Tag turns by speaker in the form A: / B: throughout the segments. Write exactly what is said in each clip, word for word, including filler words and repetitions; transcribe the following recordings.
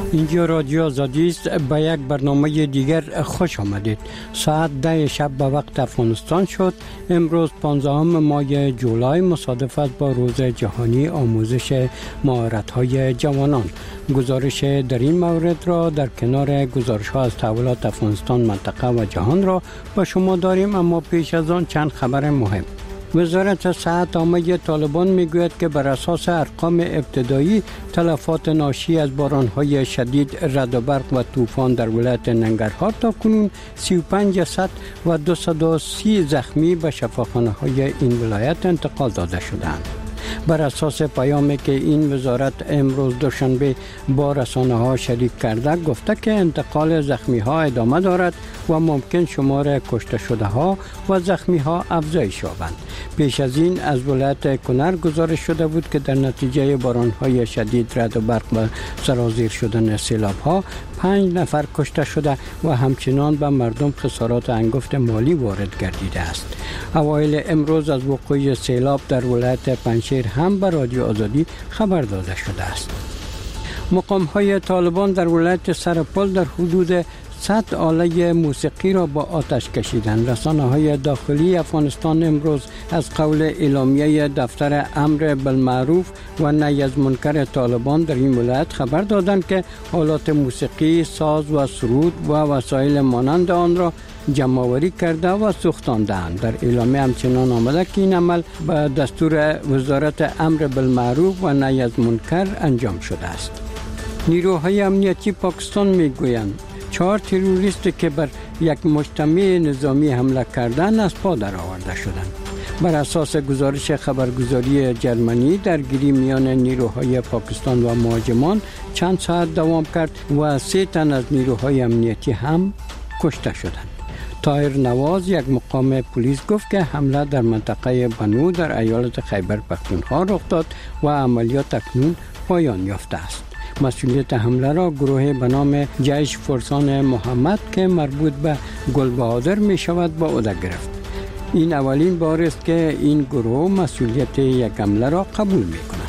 A: اینجا رادیو آزادی است. به یک برنامه دیگر خوش آمدید. ساعت ده شب به وقت افغانستان شد. امروز پانزدهم ماه جولای مصادف است با روز جهانی آموزش مهارت‌های جوانان. گزارش در این مورد را در کنار گزارش‌ها از تحولات افغانستان، منطقه و جهان را با شما داریم، اما پیش از آن چند خبر مهم. وزارت صحت عامه طالبان میگوید که بر اساس ارقام ابتدایی تلفات ناشی از بارانهای شدید، رعد و برق و طوفان در ولایت ننگرهار تا کنون سی و پنج جسد و دویست و سی زخمی به شفاخانه‌های این ولایت انتقال داده شدند. بر اساس پیامی که این وزارت امروز دوشنبه با رسانه ها شریک کرده، گفته که انتقال زخمی ها ادامه دارد و ممکن شمار کشته شده ها و زخمی ها افزایش یابند. پیش از این از ولایت کنر گزارش شده بود که در نتیجه باران های شدید، رعد و برق و سرازیر شدن سیلاب ها پنج نفر کشته شده و همچنان به مردم خسارات انگفت مالی وارد گردیده است. اوایل امروز از وقوع سیلاب در ولایت پنجشیر هم به رادیو آزادی خبر داده شده است. مقام های طالبان در ولایت سرپل در حدود صد آله موسیقی را با آتش کشیدند. رسانه های داخلی افغانستان امروز از قول اعلامیه دفتر امر بالمعروف و نهی از منکر طالبان در این ولایت خبر دادند که آلات موسیقی، ساز و سرود و وسایل مانند آن را جمع‌آوری کرده و سوختاندند. در اعلامیه همچنان آمده که این عمل به دستور وزارت امر بالمعروف و نهی از منکر انجام شده است. نیروهای امنیتی پاکستان میگویند چهار تروریست که بر یک مجتمع نظامی حمله کردند از پا در آورده شدند. بر اساس گزارش خبرگزاری جرمنی، درگیری میان نیروهای پاکستان و مهاجمان چند ساعت دوام کرد و سه تن از نیروهای امنیتی هم کشته شدند. طاهر نواز، یک مقام پلیس، گفت که حمله در منطقه بنو در ایالت خیبر پختونخوا رخ داد و عملیات اکنون پایان یافته است. مسئولیت حمله را گروه به نام جیش فرسان محمد که مربوط به گل بهادر می شود با عهده گرفت. این اولین بار است که این گروه مسئولیت یک حمله را قبول می کند.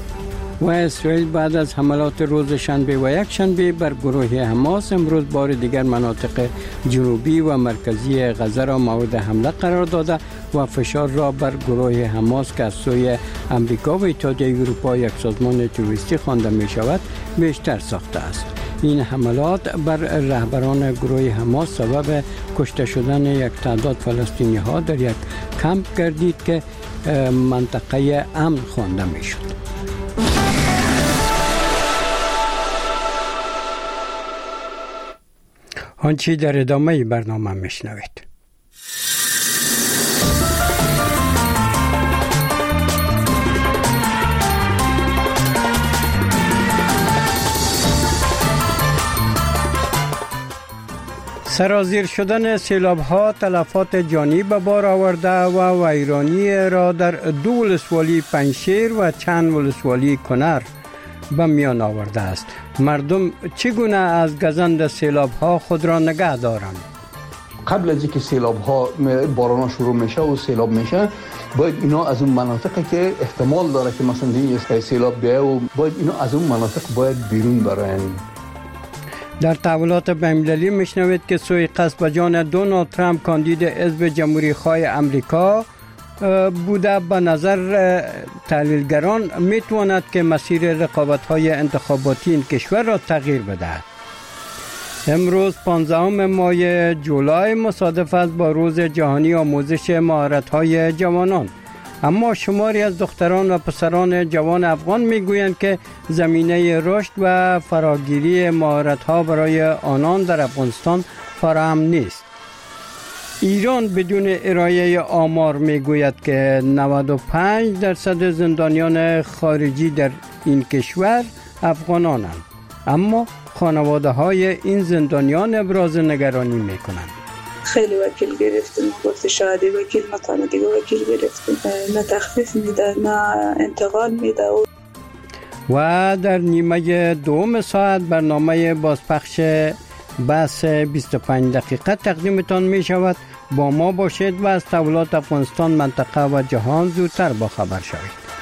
A: و اسرائیل بعد از حملات روز شنبه و یک شنبه بر گروه حماس امروز بار دیگر مناطق جنوبی و مرکزی غزه را مورد حمله قرار داده و فشار را بر گروه حماس که از سوی امریکا و اتحادیه اروپا یک سازمان تروریستی خوانده می شود بیشتر ساخته است. این حملات بر رهبران گروه حماس سبب کشته شدن یک تعداد فلسطینی ها در یک کمپ گردید که منطقه امن خوانده می شد. آنچه در ادامه برنامه میشنوید. سرازیر شدن سیلاب ها تلفات جانی به بار آورده و ویرانی را در دو ولسوالی پنجشیر و چند ولسوالی کنر به میان آورده است. مردم چگونه از گزند سیلاب ها خود را نگه دارند؟
B: قبل از اینکه سیلاب ها باران شروع میشه و سیلاب میشه، باید اینا از اون مناطقی که احتمال داره که مثلا این سیلاب بیایه و باید اینا از اون مناطق باید بیرون برن.
A: در تحولات بین‌المللی میشنوید که سوی قصد به جان دونالد ترامپ کاندید حزب جمهوری خواه امریکا بوده. به نظر تحلیلگران میتواند که مسیر رقابت‌های انتخاباتی این کشور را تغییر بدهد. امروز پانزدهم ماه جولای مصادف است با روز جهانی آموزش مهارت‌های جوانان. اما شماری از دختران و پسران جوان افغان میگویند که زمینه رشد و فراگیری مهارت‌ها برای آنان در افغانستان فراهم نیست. ایران بدون ارائه آمار میگوید که نود و پنج درصد زندانیان خارجی در این کشور افغانانند، اما خانواده های این زندانیان ابراز نگرانی میکنند.
C: خیلی وکیل گرفتیم، گفت شاهدی وکیل، مثلا دیگه وکیل گرفتیم، نه تخفیف میده نه انتقال میده.
A: و در نیمه دوم ساعت برنامه بازپخش بحث بیست و پنج دقیقه تقدیمتان می شود. با ما باشید و از تحولات افغانستان، منطقه و جهان زودتر با خبر شوید.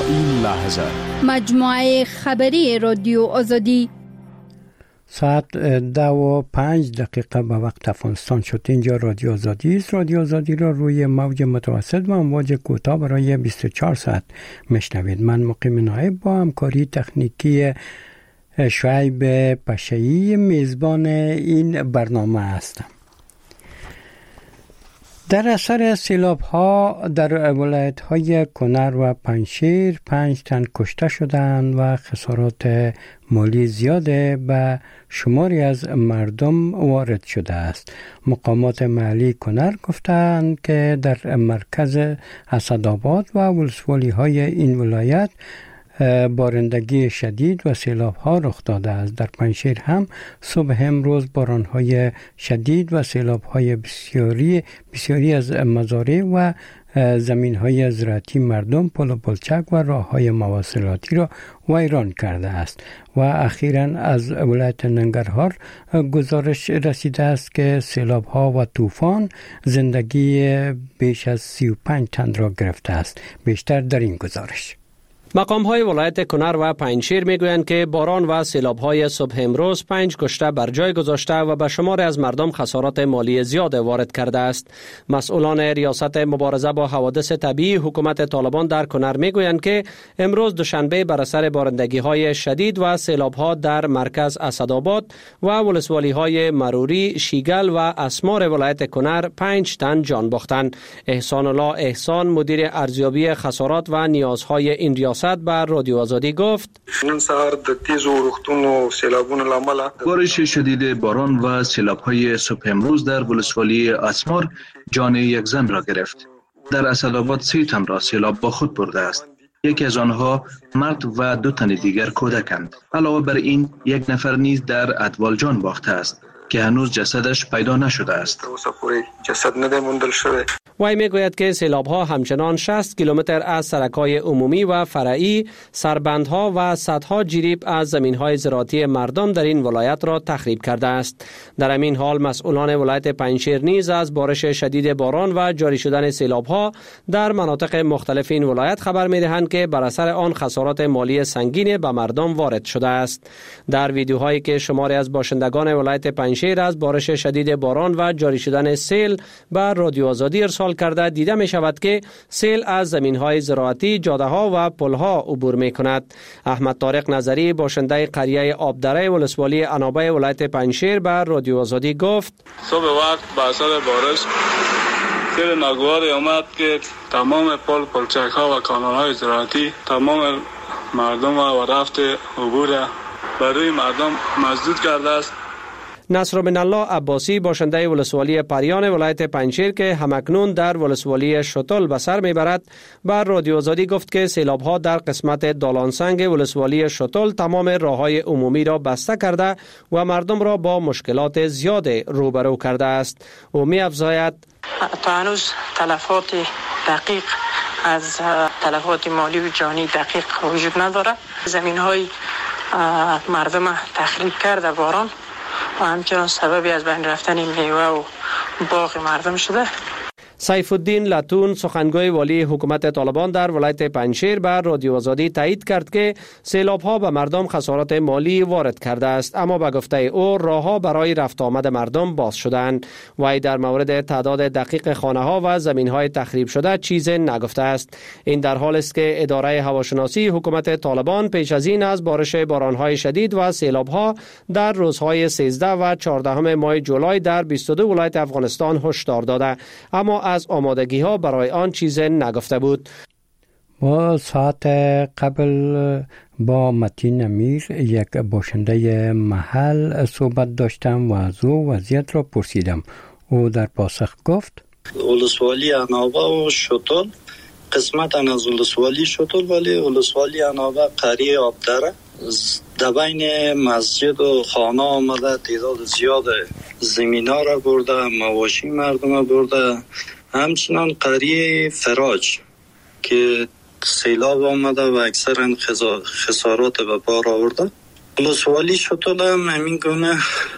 D: این لحظه
E: مجموعه خبری رادیو آزادی.
A: ساعت ده و پنج دقیقه به وقت افغانستان شد. اینجا رادیو آزادی است. رادیو آزادی را روی موج متوسط و امواج کوتاه برای بیست و چهار ساعت میشنوید. من مقیم نایب با همکاری تکنیکی شعیب پشه‌ای میزبان این برنامه هستم. در اثر سیلاب ها در ولایت های کنر و پنجشیر پنج تن کشته شدند و خسارات مالی زیاد به شماری از مردم وارد شده است. مقامات محلی کنر گفتند که در مرکز اسدآباد و ولسوالی های این ولایت بارندگی شدید و سیلاب ها رخ داده است. در پنجشیر هم صبح امروز باران های شدید و سیلاب های بسیاری بسیاری از مزارع و زمین های زراعتی مردم، پل و پلچک و راه های مواصلاتی را ویران کرده است. و اخیراً از ولایت ننگرهار گزارش رسیده است که سیلاب ها و طوفان زندگی بیش از سی و پنج تن را گرفته است. بیشتر در این گزارش.
F: مقام های ولایت کنر و پنجشیر میگویند که باران و سیلاب های صبح امروز پنج کشته بر جای گذاشته و به شمار از مردم خسارات مالی زیاد وارد کرده است. مسئولان ریاست مبارزه با حوادث طبیعی حکومت طالبان در کنر میگویند که امروز دوشنبه بر اثر بارندگی های شدید و سیلاب ها در مرکز اسدآباد و ولسوالی های مروری، شیگل و اسمار ولایت کنر پنج تن جان باختند. احسان الله احسان مدیر ارزیابی خسارات و نیازهای این ریاست بر رادیو آزادی گفت:
G: نن سهار د تیزو ورښتونو و سیلابونو له امله
H: بارش شدید باران و سیلاب‌های صبح امروز در ولسوالی اسمار جان یک زن را گرفت. در اسدآباد سه تن را سیلاب با خود برده است. یکی از آنها مرد و دو تن دیگر کودکند. علاوه بر این یک نفر نیز در ادوال جان باخته است که هنوز جسدش پیدا نشده است.
G: جسد نده موندل شده.
F: وی میگوید که سیلاب‌ها همچنان شصت کیلومتر از سرک‌های عمومی و فرعی، سربندها و صدها جریب از زمین‌های زراعتی مردم در این ولایت را تخریب کرده است. در همین حال مسئولان ولایت پنجشیر نیز از بارش شدید باران و جاری شدن سیلاب‌ها در مناطق مختلف این ولایت خبر می‌دهند که بر اثر آن خسارات مالی سنگین به مردم وارد شده است. در ویدیوهایی که شماری از باشندگان ولایت پنجشیر از بارش شدید باران و جاری شدن سیل بر رادیو آزادی ارسال کرده دیده می شود که سیل از زمین‌های زراعتی، جاده‌ها و پل‌ها عبور می‌کند. احمد طارق نظری باشنده قریه آبدره ولسوالی عنابه ولایت پنجشیر بر رادیو آزادی گفت:
I: صبح وقت با اثر بارش سیل ناگواری آمد که تمام پل، پلچک‌ها و کانال‌های زراعتی تمام مردم و رفت عبور برای مردم مسدود کرده است.
F: نصر بن الله عباسی باشنده ولسوالی پریان ولایت پنجشیر که همکنون در ولسوالی شتل به سر میبرد بر رادیو آزادی گفت که سیلاب‌ها در قسمت دالانسنگ ولسوالی شتل تمام راه‌های عمومی را بسته کرده و مردم را با مشکلات زیاد روبرو کرده است. او می‌افزاید:
J: تا هنوز تلفات دقیق از تلفات مالی و جانی دقیق وجود نداره. زمین‌های مردم تخریب کرده باران و همچنان سببی از بین رفتن میوه و باغ مردم شده.
F: سیف الدین لتون سخنگوی والی حکومت طالبان در ولایت پنجشیر بر رادیو آزادی تایید کرد که سیلاب‌ها به مردم خسارات مالی وارد کرده است، اما به گفته او راه‌ها برای رفت آمد مردم باز شدند. وی در مورد تعداد دقیق خانه‌ها و زمین‌های تخریب شده چیزی نگفته است. این در حالی است که اداره هواشناسی حکومت طالبان پیش از این از بارش باران‌های شدید و سیلاب‌ها در روزهای سیزده و چهارده ماه جولای در بیست و دو ولایت افغانستان هشدار داده، اما از آمادگی ها برای آن چیز نگفته بود.
A: و ساعت قبل با متین امیر یک باشنده محل صحبت داشتم و از او وضعیت را پرسیدم. او در پاسخ گفت:
K: ولسوالی عنابه و شتل قسمت از ولسوالی شتل ولی ولسوالی عنابه قریه آبدره در بین مسجد و خانه آمده تعداد زیاد زمینا را برده، مواشی مردم را برده. همچنان قریه فراج که سیلاب آمده و اکثرا خسارات به بار آورده. ولسوالی شتل هم همین گونه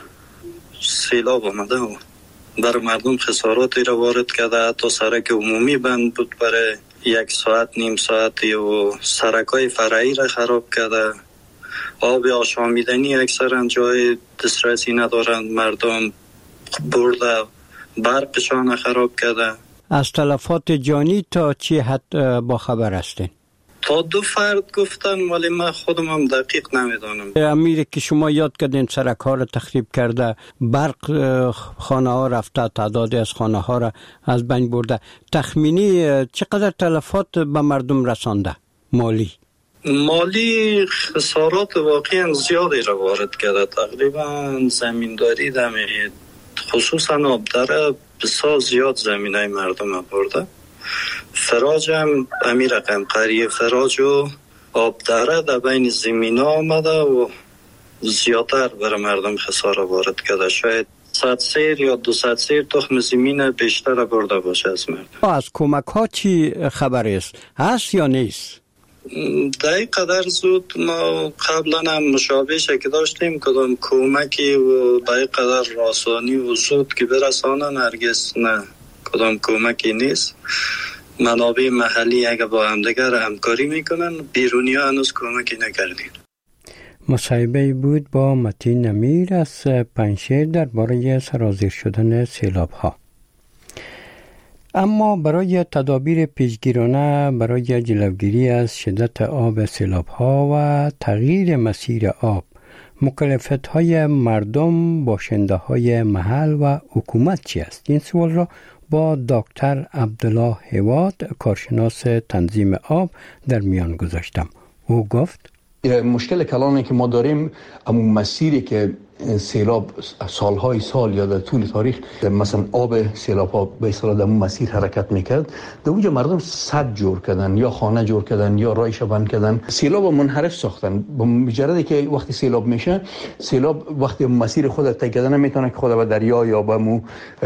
K: سیلاب آمده و برای مردم خساراتی را وارد کرده. حتی سرک عمومی بند بود برای یک ساعت نیم ساعتی و سرکای فرعی را خراب کرده. آب آشامیدنی اکثرا جای دسترسی ندارند مردم، برده برقشان خراب کرده.
A: از تلفات جانی تا چی حد با خبر هستین؟
K: تا دو فرد گفتن ولی من خودم هم دقیق نمیدانم.
A: امیر که شما یاد کردین سرک ها را تخریب کرده، برق خانه ها رفته، تعدادی از خانه ها را از بین برده، تخمینی چقدر تلفات به مردم رسانده مالی؟
K: مالی خسارات واقعا زیادی را وارد کرده. تقریبا زمینداری دمید خصوصا آبدره بسیار زیاد زمینای مردم برده. فراج هم امیر رقم قریه فراج و آبدره در بین زمین ها آمده و زیادتر برای مردم خساره وارد کرده. شاید صد سیر یا دو صد سیر تخم زمین بیشتر برده باشه از مردم.
A: از کمک ها چی خبر است؟ هست یا نیست؟
K: در این قدر زود ما قبلا هم مشابه که داشتیم کدام کمکی و در این قدر راسانی و زود که برسانن هرگز نه، کدام کمکی نیست. منابع محلی اگه با همدیگر همکاری میکنن، بیرونی ها هنوز کمکی نکردین.
A: مصاحبه بود با متین امیر از پنجشیر درباره سرازیر شدن سیلاب ها. اما برای تدابیر پیشگیرانه برای جلوگیری از شدت آب سیلاب ها و تغییر مسیر آب، مکلفیت های مردم، باشنده های محل و حکومت چی است؟ این سوال را با دکتر عبدالله هواد، کارشناس تنظیم آب، در میان گذاشتم. او گفت
B: مشکل کلانی که ما داریم اما مسیری که سیلاب سالهای سال یا در طول تاریخ مثلا آب سیلاب ها به اصطلاح در مسیر حرکت میکرد، در اونجا مردم سد جور کردن یا خانه جور کردن یا رایش بند کردن، سیلاب منحرف ساختن. به مجردی که وقتی سیلاب میشه، سیلاب وقتی مسیر خود طی کردن نمیتونه که خود به دریا یا به مو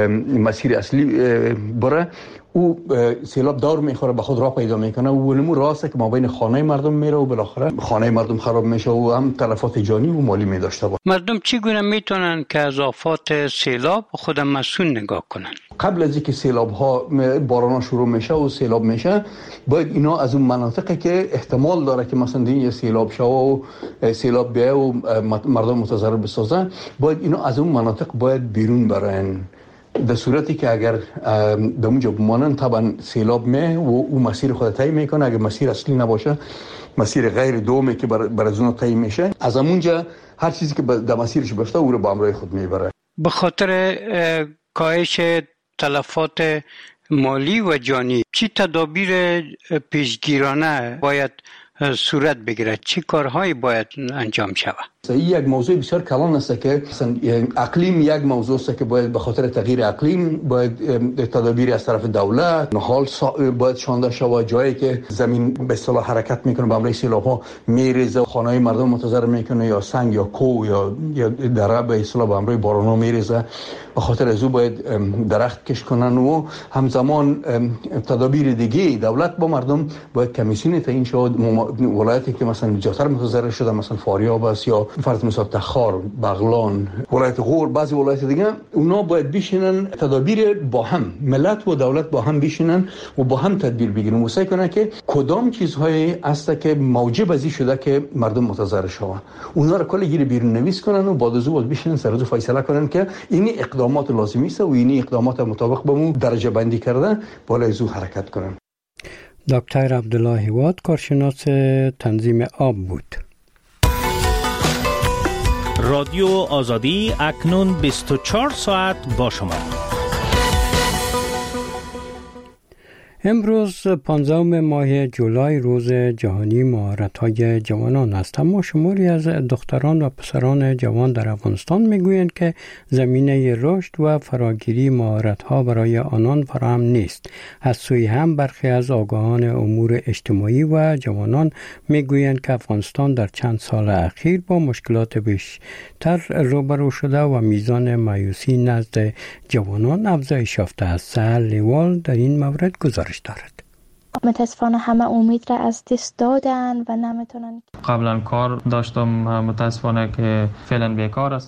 B: مسیر اصلی بره، او سیلاب دور میخوره به خود راه پیدا میکنه و ولمو راسته که ما بین خانه مردم میره و بالاخره خانه مردم خراب میشه و هم تلفات جانی و مالی میداشته باشه.
A: مردم چگونه میتونن که از آفات سیلاب خود مسئول نگاه کنن؟
B: قبل از اینکه سیلاب ها باران شروع میشه و سیلاب میشه، باید اینا از اون مناطقی که احتمال داره که مثلا این سیلاب شه و سیلاب بیه و مردم متضرر بسازن، باید اینا از اون مناطق باید بیرون برن. در صورتی که اگر در اونجا بمانن طبعا سیلاب می و او مسیر خود طی میکنه. اگر مسیر اصلی نباشه، مسیر غیر دومی که بر از اون طی میشه، از اونجا هر چیزی که در مسیرش باشه او رو با همراه خود میبره.
A: به خاطر کاهش تلفات مالی و جانی، چی تدابیر پیشگیرانه باید صورت بگیرد؟ چی کارهایی باید انجام شود؟
B: این یک موضوع بسیار کلان است که اقلیم یک موضوع است که باید به خاطر تغییر اقلیم باید تدابیر از طرف دولت حال باید شانده شود. جایی که زمین به اصطلاح حرکت میکنه به همراه سیلاب‌ها میریزه، خانه‌های مردم متضرر میکنه، یا سنگ یا کوه یا یا دره به اصطلاح به همراه باران‌ها میریزه. به خاطر از او باید درخت کش کنن و همزمان تدابیر دیگه دولت با مردم باید کمیسیون تعیین شود. ولایتی که مثلا زیادتر متضرر شده، مثلا فاریاب است یا فرض مثلا تخار، بغلان، ولایت غور، بعضی ولایت دیگه، اونا باید بشینن تدابیر با هم، ملت و دولت با هم بشینن و با هم تدبیر بگیرن و سعی کنن که کدام چیزهایی است که موجب ازی شده که مردم متضرر شوند، اونا رو کلی گیر بیرون نویس کنن و بعد از اون بشینن سر و فیصله کنن که این اقدامات لازمی است و این اقدامات مطابق به مو درجه بندی کردن بالا از حرکت کنن.
A: دکتر عبدالله هواد، کارشناس تنظیم آب بود.
D: رادیو آزادی اکنون بیست و چهار ساعت با شما.
A: امروز پانزدهم ماه جولای روز جهانی مهارت‌های جوانان است، اما شماری از دختران و پسران جوان در افغانستان میگویند که زمینه رشد و فراگیری مهارت‌ها برای آنان فراهم نیست. از سوی هم برخی از آگاهان امور اجتماعی و جوانان میگویند که افغانستان در چند سال اخیر با مشکلات بیشتر روبرو شده و میزان مایوسی نزد جوانان افزایش یافته است. سهل لیوال در این مورد گزارش دارد.
L: متاسفانه همه امید را از دست دادن و نمیتونن.
M: قبلا کار داشتم، متاسفانه که فعلا بیکار هستم.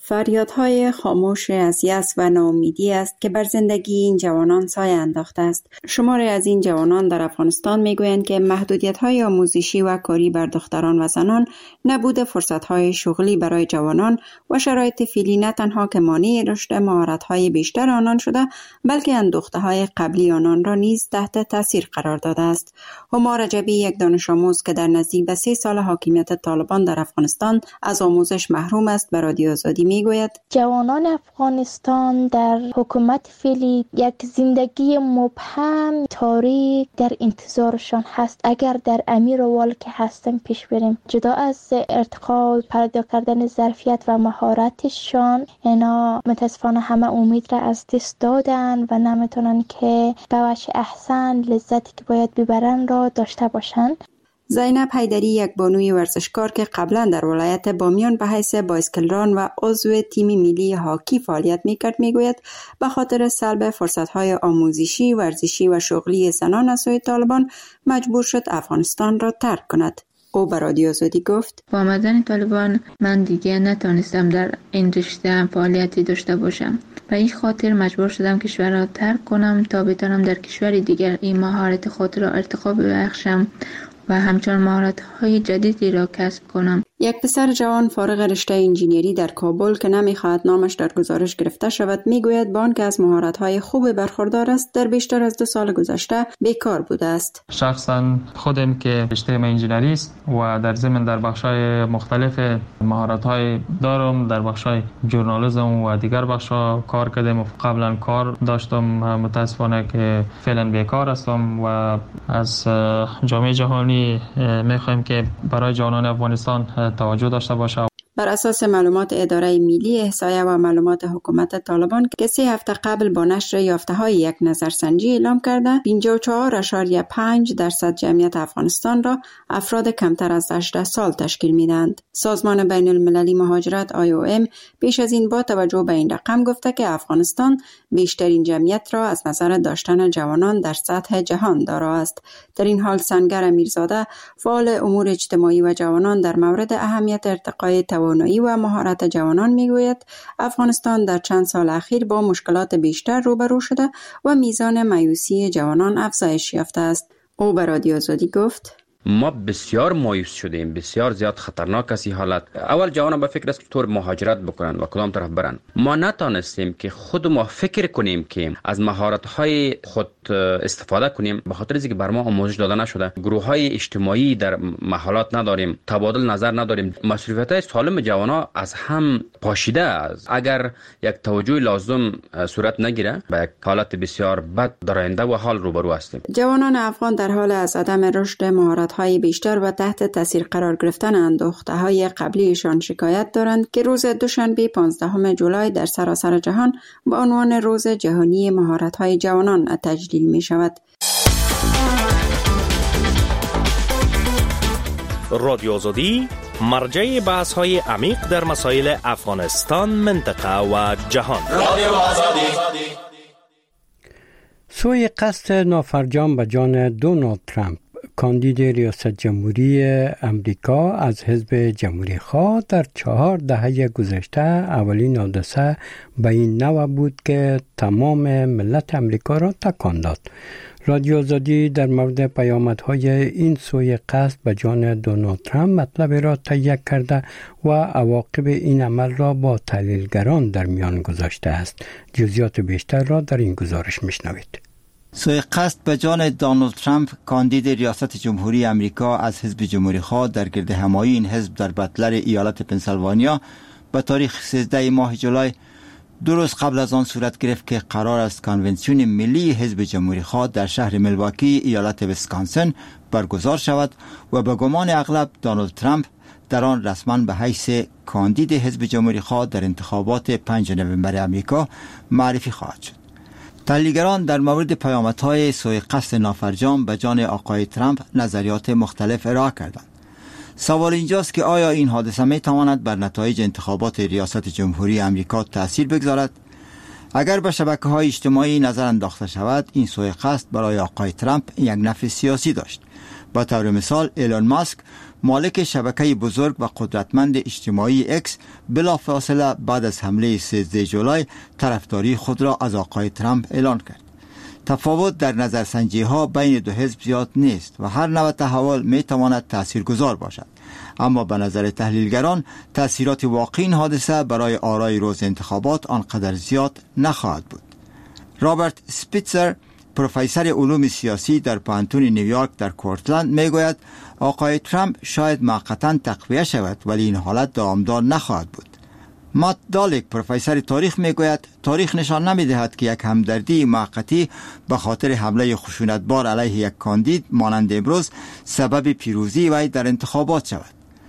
M: فریادهای خاموش از یأس و ناامیدی است که بر زندگی این جوانان سایه انداخته است. شماری از این جوانان در افغانستان میگویند که محدودیت‌های آموزشی و کاری بر دختران و زنان، نبود فرصت‌های شغلی برای جوانان و شرایط فعلی نه تنها که مانع رشد مهارت‌های بیشتر آنان شده، بلکه اندوخته‌های قبلی آنان را نیز تحت تاثیر قرار داده است. هما رجبی، یک دانش آموز که در نزدیک به سه سال حاکمیت طالبان در افغانستان از آموزش محروم است، به رادیو آزادی میگوید
L: جوانان افغانستان در حکومت فعلی یک زندگی مبهم، تاریک در انتظارشان هست. اگر در امیر وال که هستن پیش بریم، جدا از ارتقا پیدا کردن ظرفیت و مهارتشان، اینا متاسفانه همه امید را از دست دادن و نمیتونن که به وجه احسن لذتی که باید ببرن را داشته باشن.
M: زینب حیدری، یک بانوی ورزشکار که قبلا در ولایت بامیان به حیث بایسکلران و عضو تیم ملی هاکی فعالیت میکرد، میگوید به خاطر سلب فرصتهای آموزشی، ورزشی و شغلی زنان از سوی طالبان مجبور شد افغانستان را ترک کند. او به رادیو آزادی گفت:
N: با آمدن طالبان من دیگه نتونستم در این رشته فعالیتی داشته باشم و این خاطر مجبور شدم کشور را ترک کنم تا بتونم در کشور دیگر این مهارت خود را ارتقا ببخشم و همچنان مهارت‌های جدیدی را کسب کنم.
M: یک پسر جوان فارغ رشته انجینری در کابل که نمی‌خواهد نامش در گزارش گرفته شود، میگوید با آنکه از مهارت‌های خوب برخوردار است، در بیشتر از دو سال گذشته بیکار بوده است.
O: شخصا خودم که رشته انجینری است و در ضمن در بخش‌های مختلف مهارت‌های دارم، در بخش‌های ژورنالیسم و دیگر بخش‌ها کار کردم و قبلا کار داشتم. متأسفانه که فعلا بیکار هستم و از جامعه جهانی می‌خوایم که برای جوانان افغانستان توجه داشته باشه.
M: بر اساس معلومات اداره ملی احصایه و معلومات حکومت طالبان که سه هفته قبل با نشر یافته‌های یک نظرسنجی اعلام کرده، پنجاه و چهار اشاریه پنج درصد جمعیت افغانستان را افراد کمتر از هجده سال تشکیل میدهند. سازمان بین المللی مهاجرت آی او ام پیش از این با توجه به این رقم گفته که افغانستان بیشترین جمعیت را از نظر داشتن جوانان در سطح جهان دارا است. در این حال سنگر امیرزاده، فعال امور اجتماعی و جوانان، در مورد اهمیت ارتقای توانایی و مهارت جوانان میگوید افغانستان در چند سال اخیر با مشکلات بیشتر روبرو شده و میزان مایوسی جوانان افزایش یافته است. او به رادیو آزادی گفت:
P: ما بسیار مایوس شدیم، بسیار زیاد خطرناک است این حالت. اول جوانان به فکر است که طور مهاجرت بکنن و کدام طرف برن. ما نتانستیم که خود ما فکر کنیم که از مهارت های خود استفاده کنیم، به خاطر اینکه بر ما آموزش داده نشده. گروه های اجتماعی در محلات نداریم، تبادل نظر نداریم. مسئولیت های سالم جوانان از هم پاشیده است. اگر یک توجه لازم صورت نگیره، به یک حالت بسیار بد در آینده و حال روبرو هستیم.
M: جوانان افغان در حال از عدم رشد مهارت های بیشتر و تحت تاثیر قرار گرفتن اندوخته های قبلیشان شکایت دارند که روز دوشنبه پانزدهم جولای در سراسر جهان با عنوان روز جهانی مهارت های جوانان تجلیل می شود.
D: رادیو آزادی مرجع بحث های عمیق در مسائل افغانستان، منطقه و جهان. رادیو آزادی.
A: سوی قصد نافرجام به جان دونالد ترامپ، کاندید ریاست جمهوری امریکا از حزب جمهوری خواه، در چهار دهه گذشته اولین حادثه به این نوع بود که تمام ملت امریکا را تکان داد. رادیو آزادی در مورد پیامدهای این سوی قصد به جان دونالد ترامپ مطلب را تهیه کرده و عواقب این عمل را با تحلیلگران در میان گذاشته است. جزئیات بیشتر را در این گزارش میشنوید.
Q: سوی قصد به جان دونالد ترامپ، کاندید ریاست جمهوری امریکا از حزب جمهوری خواه، در گرد همایی این حزب در بتلر ایالت پنسیلوانیا به تاریخ سیزده ماه جولای، دو روز قبل از آن صورت گرفت که قرار است کنونسیون ملی حزب جمهوری خواه در شهر میلواکی ایالت ویسکانسن برگزار شود و به گمان اغلب دونالد ترامپ در آن رسما به حیث کاندید حزب جمهوری خواه در انتخابات پنجم نوامبر امریکا معرفی خواهد شد. تحلیلگران در مورد پیامدهای سوی قصد نافرجام به جان آقای ترامپ نظریات مختلف ارائه کردند. سوال اینجاست که آیا این حادثه می تواند بر نتایج انتخابات ریاست جمهوری امریکا تأثیر بگذارد؟ اگر به شبکه‌های اجتماعی نظر انداخته شود، این سوی قصد برای آقای ترامپ یک نفع سیاسی داشت. با طور مثال ایلون ماسک مالک شبکه بزرگ و قدرتمند اجتماعی اکس بلافاصله بعد از حمله سیزده جولای طرفداری خود را از آقای ترامپ اعلان کرد. تفاوت در نظرسنجی ها بین دو حزب زیاد نیست و هر نوع تحول می تواند تاثیرگذار باشد، اما به نظر تحلیلگران تاثیرات واقعی این حادثه برای آرای روز انتخابات آنقدر زیاد نخواهد بود. رابرت سپیتزر، پروفسور علوم سیاسی در پانتون نیویورک در کورتلند، میگوید آقای ترامپ شاید موقتا تقویه شود ولی این حالت دامدار نخواهد بود. مات دالک، پروفسور تاریخ، میگوید تاریخ نشان نمیدهد که یک همدردی موقتی به خاطر حمله خشونتبار علیه یک کاندید مانند امروز سبب پیروزی وی در انتخابات شود.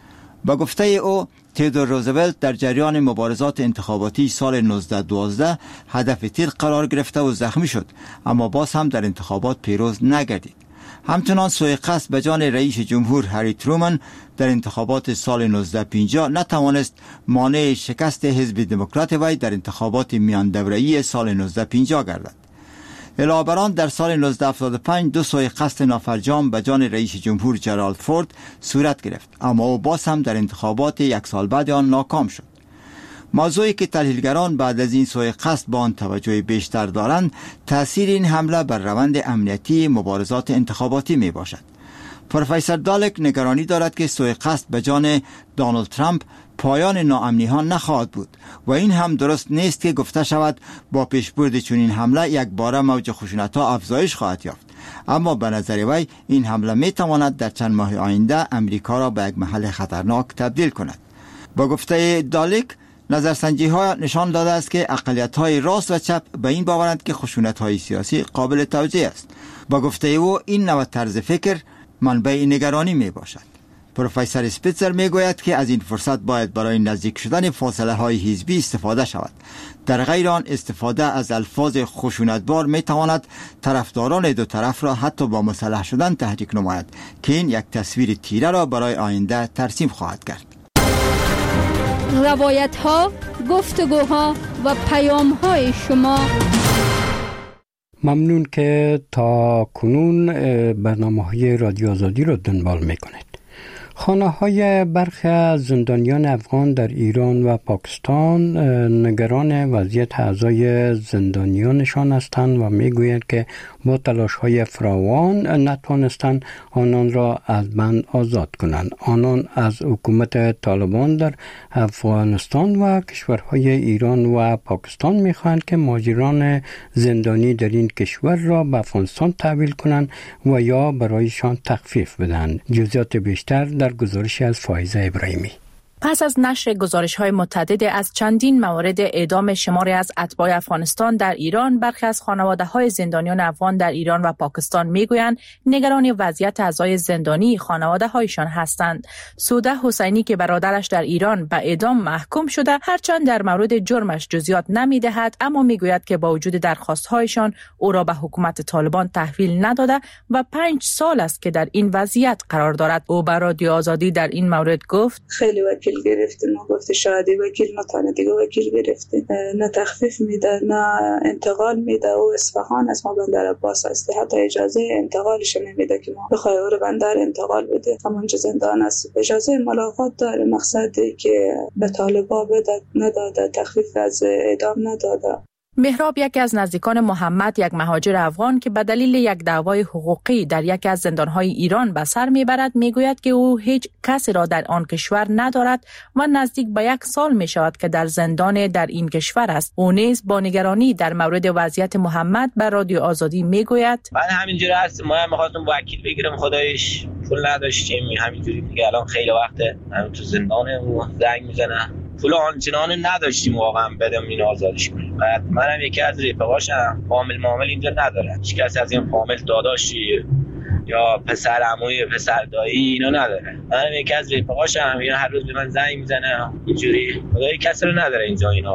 Q: با گفته او، تئودور روزولت در جریان مبارزات انتخاباتی سال نوزده دوازده هدف تیر قرار گرفته و زخمی شد، اما باز هم در انتخابات پیروز نگردید. همچنان سوء قصد به جان رئیس جمهور هری ترومن در انتخابات سال نوزده پنجاه نتوانست مانع شکست حزب دموکرات وی در انتخابات میان دوره‌ای سال نوزده پنجاه گردد. علاوه بر آن در سال نوزده هفتاد و پنج دو سوء قصد نافرجام به جان رئیس جمهور جرالد فورد صورت گرفت، اما او باز هم در انتخابات یک سال بعد آن ناکام شد. موضوعی که تحلیلگران بعد از این سوء قصد با آن توجه بیشتر دارند، تأثیر این حمله بر روند امنیتی مبارزات انتخاباتی می باشد. پروفسور دالک نگرانی دارد که سوء قصد به جان دونالد ترامپ پایان ناامنی ها نخواهد بود و این هم درست نیست که گفته شود با پیشبرد چنین حمله یک باره موج خشونت ها افزایش خواهد یافت، اما به نظر وی این حمله می تواند در چند ماه آینده امریکا را به یک محل خطرناک تبدیل کند. با گفته دالک، نظرسنجی ها نشان داده است که اقلیت های راست و چپ به این باورند که خشونت های سیاسی قابل توجیه است. با گفته او، این نوع طرز فکر منبع نگرانی می باشد. پروفسور اسپیتزر می گوید که از این فرصت باید برای نزدیک شدن فاصله های حزبی استفاده شود. در غیر آن استفاده از الفاظ خشونتبار می تواند طرفداران دو طرف را حتی با مسلح شدن تحریک نماید که این یک تصویر تیره را برای آینده ترسیم خواهد کرد.
E: روایت ها، گفتگوها و پیام های شما.
A: ممنون که تا کنون برنامه های رادیو آزادی را دنبال میکنید. خانه های برخی از زندانیان افغان در ایران و پاکستان نگران وضعیت اعضای زندانیانشان هستند و میگویند که با تلاش های فراوان نتوانستند آنان را از بند آزاد کنند. آنان از حکومت طالبان در افغانستان و کشورهای ایران و پاکستان میخواهند که مهاجران زندانی در این کشور را به افغانستان تحویل کنند و یا برایشان تخفیف بدهند. جزئیات بیشتر در گزارش از فائزه ابراهیمی.
R: پس از نشر گزارش‌های متعدد از چندین مورد اعدام شماری از اتباع افغانستان در ایران، برخی از خانواده‌های زندانیان افغان در ایران و پاکستان می‌گویند نگران وضعیت اعضای زندانی خانواده‌هایشان هستند. سوده حسینی که برادرش در ایران به اعدام محکوم شده، هرچند در مورد جرمش جزئیات نمی‌دهد، اما می‌گوید که با وجود درخواست‌هایشان او را به حکومت طالبان تحویل نداده و پنج سال است که در این وضعیت قرار دارد. او به رادیو آزادی در این مورد گفت:
C: خیلی وکیل گرفتیم و گفت شادی وکیل متانه دیگه وکیل گرفتیم، نه تخفیف میده نه انتقال میده. و اصفهان از ما بندر عباس است، حتی اجازه انتقالش نمیده که ما بخوای او رو بندر انتقال بده. همونجا زندان است، اجازه ملاقات داره، مقصدی که به طالبا بده نداده، تخفیف از اعدام نداده.
R: مهراب، یکی از نزدیکان محمد، یک مهاجر افغان که به دلیل یک دعوای حقوقی در یکی از زندانهای ایران به سر میبرد، میگوید که او هیچ کسی را در آن کشور ندارد و نزدیک به یک سال می شود که در زندان در این کشور است. او نیز با نگرانی در مورد وضعیت محمد به رادیو آزادی میگوید:
S: من همینجوری هست، ما هم می‌خواستم وکیل بگیرم، خدایش پول نداشتیم، همینجوری دیگه الان خیلی وقته همین تو زندانه و زنگ میزنه، پول آنچنان نداشتیم واقعا بدم این آزادش کنیم. بعد منم یکی از رفقاشم، فامیل معامل اینجا نداره، هیچ کسی از این فامیل داداشی یا پسر عموی پسر دایی اینا نداره. منم یکی از رفقاشم، اینا هر روز به من زنگ میزنه اینجوری، خدای کسی رو نداره اینجا این آزاد.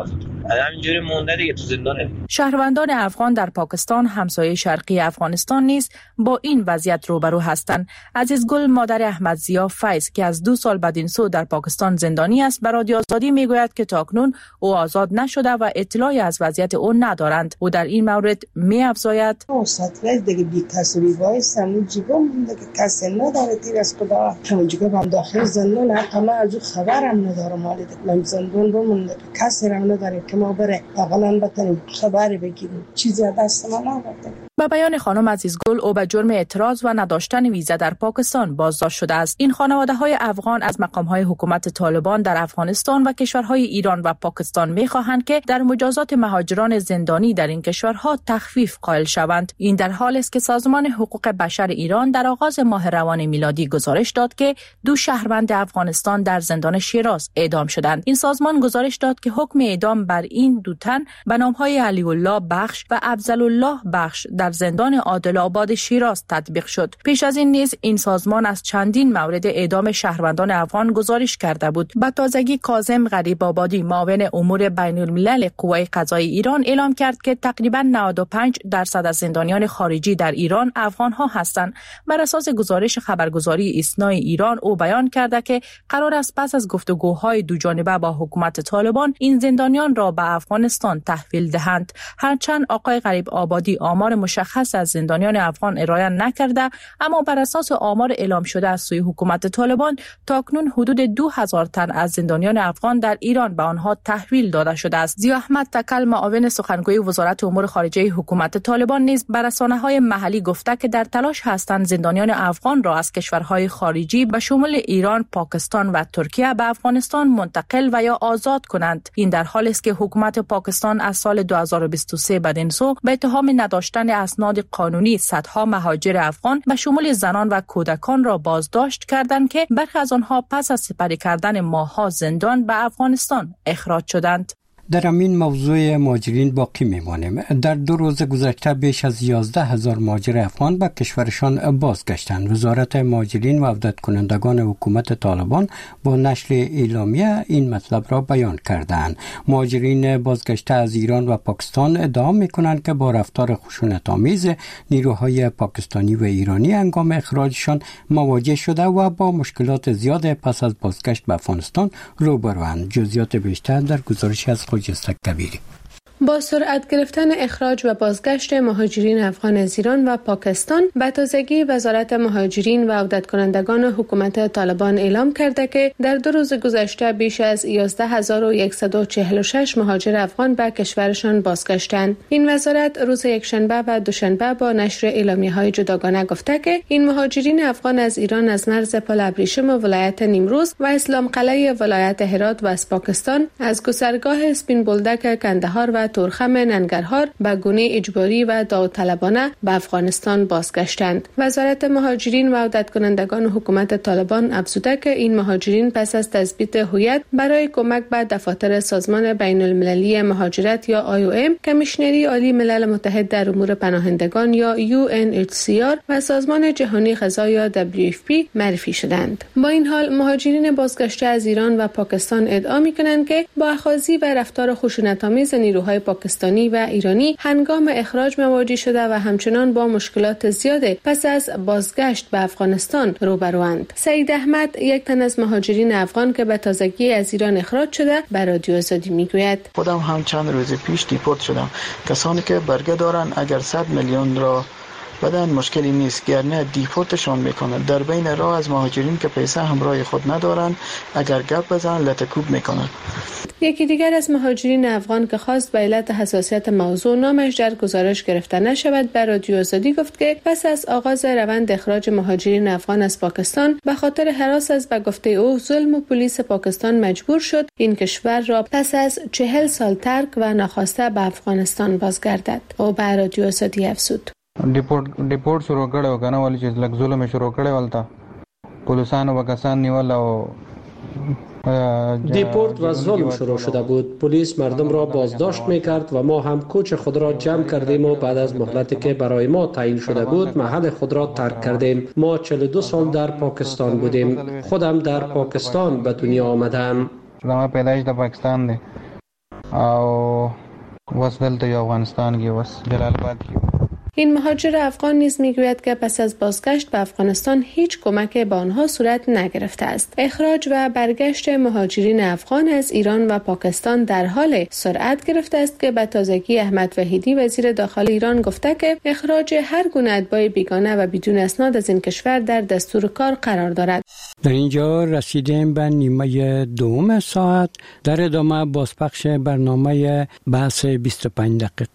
S: همینجوری مونده دیگه تو زندان.
R: شهروندان افغان در پاکستان همسایه شرقی افغانستان نیز با این وضعیت روبرو هستند. عزیزگل مادر احمدضیا فیض که از دو سال بدین سو در پاکستان زندانی است به رادیو آزادی میگوید که تاکنون او آزاد نشده و اطلاعی از وضعیت او ندارند. او در این مورد می‌افزاید:
T: اوساتوی دیگه بی کسری وایسن جیبم دیگه کسی نداره تیر از خدا همون جیبم هم داخل زندان اما از خبرم ندارم مالی من زندان بمونده کسی هم نداره که ما بره اقلا بتونیم خبری بگیریم چیزی دست ما نبرده.
R: با بیان خانم عزیزگل او به جرم اعتراض و نداشتن ویزا در پاکستان بازداشت شده است. این خانواده‌های افغان از مقام‌های حکومت طالبان در افغانستان و کشورهای ایران و پاکستان می‌خواهند که در مجازات مهاجران زندانی در این کشورها تخفیف قائل شوند. این در حالی است که سازمان حقوق بشر ایران در آغاز ماه روان میلادی گزارش داد که دو شهروند افغانستان در زندان شیراز اعدام شدند. این سازمان گزارش داد که حکم اعدام بر این دو تن به نام‌های علی الله بخش و افضل الله بخش در زندان عادل آباد شیراز تطبیق شد. پیش از این نیز این سازمان از چندین مورد اعدام شهروندان افغان گزارش کرده بود. به تازگی کاظم غریب آبادی معاون امور بین الملل قوای قضایی ایران اعلام کرد که تقریباً نود و پنج درصد از زندانیان خارجی در ایران افغان ها هستند. بر اساس گزارش خبرگزاری ایسنا ایران او بیان کرده که قرار است پس از گفتگوهای دو جانبه با حکومت طالبان این زندانیان را به افغانستان تحویل دهند. هرچند آقای غریب آبادی آمار مشخص از زندانیان افغان ارائه نکرده، اما بر اساس آمار اعلام شده از سوی حکومت طالبان تاکنون حدود دو هزار تن از زندانیان افغان در ایران به آنها تحویل داده شده است. ضیا احمد تکل معاون سخنگوی وزارت امور خارجه حکومت طالبان نیز بر رسانه‌های محلی گفته که در تلاش هستند زندانیان افغان را از کشورهای خارجی به شمول ایران، پاکستان و ترکیه به افغانستان منتقل و یا آزاد کنند. این در حالی است که حکومت پاکستان از سال دو هزار و بیست و سه بدین سو به اتهام نداشتن اسناد قانونی صدها مهاجر افغان به شمول زنان و کودکان را بازداشت کردند که برخی از آنها پس از سپری کردن ماه‌ها زندان به افغانستان اخراج شدند.
A: در همین موضوع مهاجرین باقی میمانیم. در دو روز گذشته بیش از یازده هزار مهاجر افغان به کشورشان بازگشتند. وزارت مهاجرین و عودت کنندگان حکومت طالبان با نشر اعلامیه این مطلب را بیان کردند. مهاجرین بازگشته از ایران و پاکستان ادعا میکنند که با رفتار خشونت‌آمیز نیروهای پاکستانی و ایرانی هنگام اخراجشان مواجه شده و با مشکلات زیاد پس از بازگشت به افغانستان روبروند. جزئیات بیشتر در گزارش از خجسته کبیری.
U: با سرعت گرفتن اخراج و بازگشت مهاجرین افغان از ایران و پاکستان، به تازگی وزارت مهاجرین و عودت کنندگان حکومت طالبان اعلام کرده که در دو روز گذشته بیش از یازده هزار و صد و چهل و شش مهاجر افغان به کشورشان بازگشتند. این وزارت روز یکشنبه و دوشنبه با نشر اعلامیه‌های جداگانه گفته که این مهاجرین افغان از ایران از مرز پل ابریشم ولایت نیمروز و اسلام قلعه ولایت هرات و از پاکستان از گذرگاه اسپین بولدک کندهار و تورخم ننگرهار به گونه اجباری و داوطلبانه به افغانستان بازگشتند. وزارت مهاجرین و عودت کنندگان حکومت طالبان افزوده که این مهاجرین پس از تثبیت هویت برای کمک به دفاتر سازمان بین المللی مهاجرت یا آی او ام، کمیشنری عالی ملل متحد در امور پناهندگان یا یو ان اچ سی آر و سازمان جهانی غذا یا دبلیو اف پی معرفی شدند. با این حال مهاجرین بازگشته از ایران و پاکستان ادعا می‌کنند که با اخاذی و رفتار خشونت‌آمیز نیروهای پاکستانی و ایرانی هنگام اخراج مواجه شده و همچنان با مشکلات زیاد پس از بازگشت به افغانستان روبروند. سعید احمد، یک تن از مهاجرین افغان که به تازگی از ایران اخراج شده، به رادیو آزادی میگوید:
V: خودم هم چند روز پیش دیپورت شدم. کسانی که برگه دارن اگر صد میلیون را بدن مشکلی نیست، گرنه دیپورتشان میکنند. در بین راه از مهاجرین که پیسه همراه خود ندارند اگر گپ بزنن لطکوب میکنند.
U: یکی دیگر از مهاجرین افغان که خواست به علت حساسیت موضوع نامش در گزارش گرفته نشود به رادیو آزادی گفت که پس از آغاز روند اخراج مهاجرین افغان از پاکستان به خاطر هراس از به گفته او ظلم و پلیس پاکستان مجبور شد این کشور را پس از چهل سال ترک و ناخواسته به افغانستان بازگردد. او به رادیو آزادی افزود:
W: ډیپورت ډیپورت شروع کړو کنه ولی چې لږ ظلم شروع کړي ولته پولیسانو وکسان نیول او
F: دیپورت و ظلم شروع شده بود. پلیس مردم را بازداشت میکرد و ما هم کوچ خود را جمع کردیم و بعد از مهلتی که برای ما تعیین شده بود محل خود را ترک کردیم. ما چهل و دو سال در پاکستان بودیم. خودم در پاکستان به دنیا آمدم.
W: زما پیدایش در پاکستان دی او وس دلته یو افغانستان کې وس جلال آباد کې.
U: این مهاجر افغان نیز میگوید که پس از بازگشت به افغانستان هیچ کمک به آنها صورت نگرفته است. اخراج و برگشت مهاجرین افغان از ایران و پاکستان در حال سرعت گرفته است که به تازگی احمد وحیدی وزیر داخل ایران گفته که اخراج هر گونه اتباع بیگانه و بدون اسناد از این کشور در دستور کار قرار دارد.
A: در اینجا رسیدیم به نیمه دوم ساعت. در ادامه بازپخش برنامه بحث بیست و پنج دقیقه